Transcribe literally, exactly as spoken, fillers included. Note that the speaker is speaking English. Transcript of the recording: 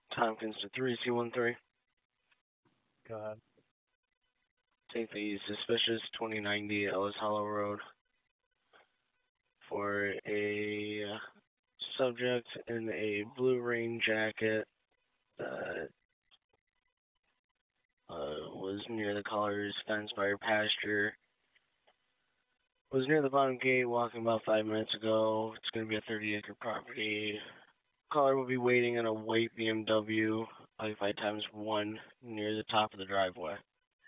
Tompkins to three C one three. Go ahead. Take the suspicious twenty ninety Ellis Hollow Road for a uh, subject in a blue rain jacket that uh, was near the caller's fence by her pasture. Was near the bottom gate walking about five minutes ago. It's going to be a thirty acre property. Caller will be waiting in a white B M W, occupied times one, near the top of the driveway.